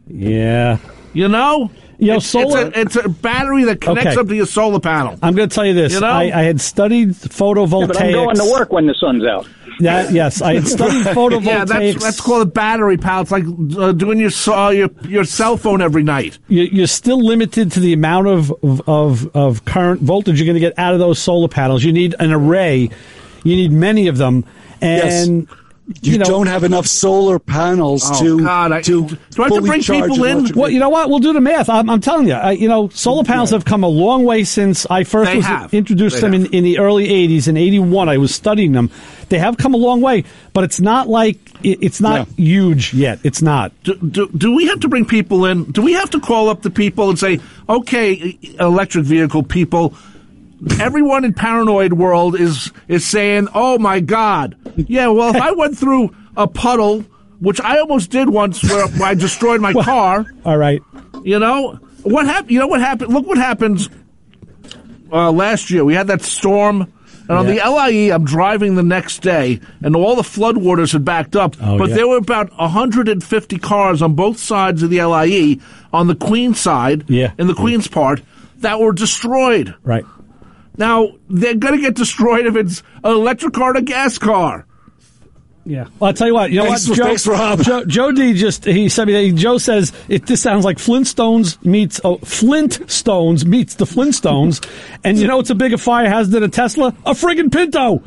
Yeah. You know? Solar. It's a battery that connects up to your solar panel. I'm going to tell you this. I had studied photovoltaics. Yeah, but I'm going to work when the sun's out. Yes, I had studied photovoltaics. Yeah, that's called a battery, pal. It's like doing your cell phone every night. You're still limited to the amount of current voltage you're going to get out of those solar panels. You need an array. You need many of them, and. Yes. You don't have enough solar panels to bring people in. Well, you know what? We'll do the math. I'm telling you. Solar panels have come a long way since I first introduced them in the early 80s. In 81, I was studying them. They have come a long way, but it's not like it's not huge yet. It's not. Do we have to bring people in? Do we have to call up the people and say, okay, electric vehicle people, everyone in paranoid world is saying, oh my God. Yeah, well, if I went through a puddle, which I almost did once where I destroyed my car. All right. What happened? You know what happened? Look what happened last year. We had that storm. And on the LIE, I'm driving the next day, and all the floodwaters had backed up. But there were about 150 cars on both sides of the LIE, on the Queens side, in the Queens part, that were destroyed. Right. Now, they're going to get destroyed if it's an electric car or a gas car. Yeah. Well, I'll tell you what. Thanks, Rob. Joe D. he sent me. Joe says this sounds like Flintstones meets the Flintstones, and it's a bigger fire hazard than a Tesla, a friggin' Pinto.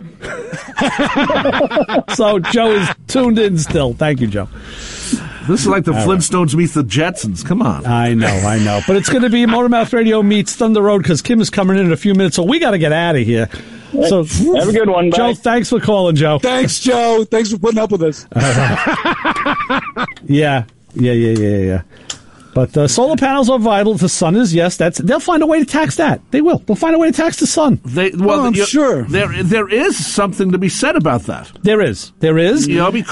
So Joe is tuned in still. Thank you, Joe. This is like the Flintstones meets the Jetsons. Come on. I know. But it's going to be Motormouth Radio meets Thunder Road because Kim is coming in a few minutes, so we got to get out of here. So have a good one. Bye. Joe, thanks for calling, Joe. Thanks, Joe. Thanks for putting up with us. Yeah. But solar panels are vital. The sun is, they'll find a way to tax that. They will. They'll find a way to tax the sun. I'm sure. There is something to be said about that. There is. Because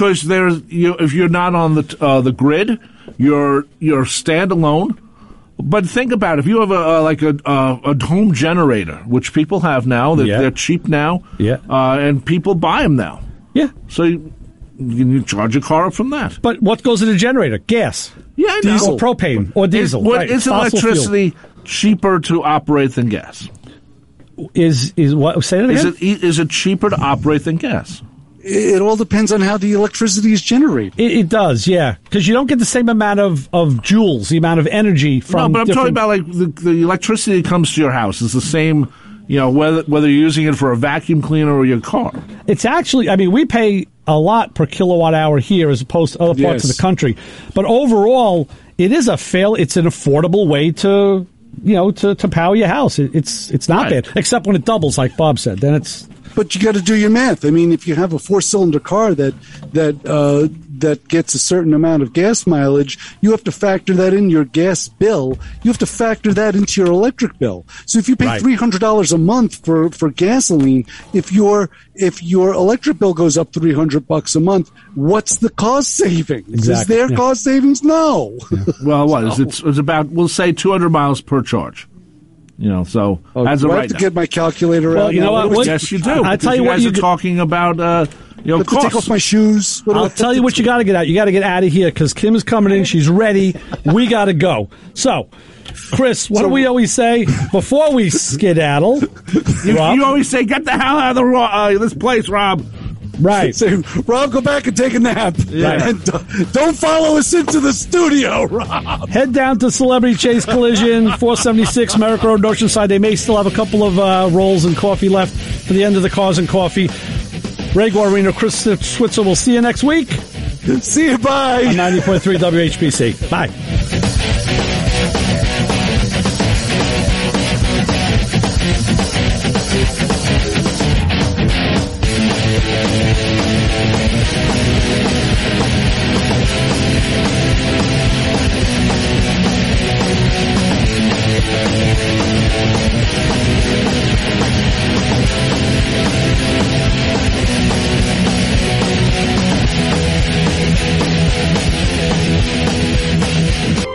if you're not on the grid, you're standalone. But think about it. If you have a home generator, which people have now, they're cheap now, and people buy them now. Yeah. So you charge your car up from that. But what goes in a generator? Gas. Yeah, I know. Diesel, propane, or diesel. Is electricity cheaper to operate than gas? Is what? Say it again. Is it cheaper to operate than gas? It all depends on how the electricity is generated. It does, yeah, because you don't get the same amount of joules, the amount of energy from. No, but I'm talking about like the electricity that comes to your house is the same. Whether you're using it for a vacuum cleaner or your car. It's actually, we pay a lot per kilowatt hour here as opposed to other parts of the country. But overall, it's an affordable way to power your house. It's not bad, except when it doubles, like Bob said. Then it's. But you got to do your math. If you have a 4-cylinder car that gets a certain amount of gas mileage, you have to factor that in your gas bill. You have to factor that into your electric bill. So if you pay $300 a month for gasoline, if your electric bill goes up $300 a month, what's the cost savings? Exactly. Is there cost savings? No. Yeah. Well, what is it? It's about, we'll say 200 miles per charge. So as of right now. I have to get my calculator out. Well, you know what? Yes, you do. I tell you what, you're talking about. Costs. Take off my shoes. I'll tell you what you got to get out. You got to get out of here because Kim is coming in. She's ready. We got to go. So, Chris, what do we always say before we skedaddle? You always say, "Get the hell out of this place, Rob." Right. Say, Rob, go back and take a nap. Yeah. And don't follow us into the studio, Rob. Head down to Celebrity Chase Collision, 476 Merrick Road, Oceanside. They may still have a couple of rolls and coffee left for the end of the Cars and Coffee. Ray Guarino, Chris Switzer. We'll see you next week. See you. Bye. On 90.3 WHPC. Bye.